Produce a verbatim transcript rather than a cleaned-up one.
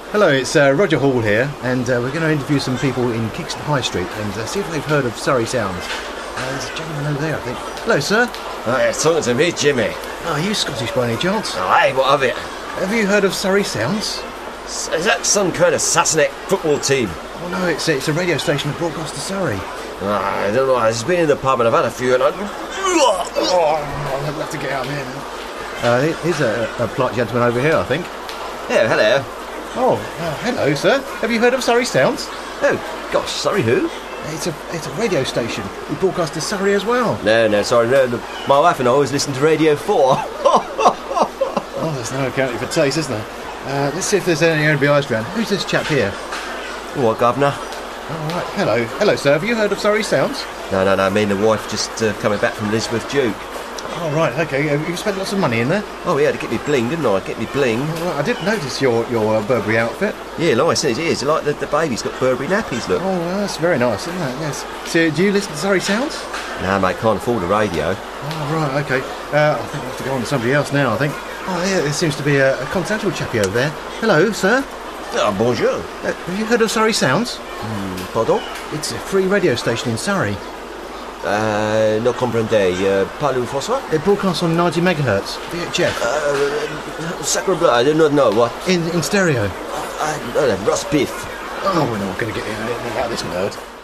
Hello, it's uh, Roger Hall here, and uh, we're going to interview some people in Kingston High Street and uh, see if they've heard of Surrey Sounds. Uh, there's a gentleman over there, I think. Hello, sir. Oh, yeah, talking to me, Jimmy. Oh, are you Scottish by any chance? Oh, hey, what of it? Have you heard of Surrey Sounds? S- Is that some kind of Sassenach football team? Oh, no, it's, it's a radio station that broadcasts to Surrey. Oh, I don't know, I've just been in the pub and I've had a few and I... Oh, I'll have to get out of here now. Uh, here's a, a polite gentleman over here, I think. Yeah, hello. Oh, uh, hello, sir. Have you heard of Surrey Sounds? Oh, gosh, sorry, who? It's a it's a radio station. We broadcast to Surrey as well. No, no, sorry, no, no. My wife and I always listen to Radio four. Oh, there's no accounting for taste, isn't there? Uh, let's see if there's any O B Is around. Who's this chap here? What, Governor? Oh, right. Hello. Hello, sir. Have you heard of Surrey Sounds? No, no, no, me and the wife just uh, coming back from Elizabeth Duke. Oh, right. OK. Uh, you spent lots of money in there? Oh, yeah, to get me bling, didn't I? Get me bling. Oh, right. I did notice your, your uh, Burberry outfit. Yeah, nice, isn't it? It's like the, the baby's got Burberry nappies, look. Oh, well, that's very nice, isn't it? Yes. So, do you listen to Surrey Sounds? No, mate, can't afford a radio. Oh, right. OK. Uh, I think I'll have to go on to somebody else now, I think. Oh, yeah, there seems to be a, a continental chappie over there. Hello, sir. Oh, bonjour. Uh, have you heard of Surrey Sounds? Mm, pardon? It's a free radio station in Surrey. Uh, no comprendez. Uh, parlez-vous François? It broadcasts on ninety megahertz, V H F. Uh, sacre bleu, I do not know what. In, in stereo. Uh, uh, roast beef. Oh, we're not going to get out of this nerd.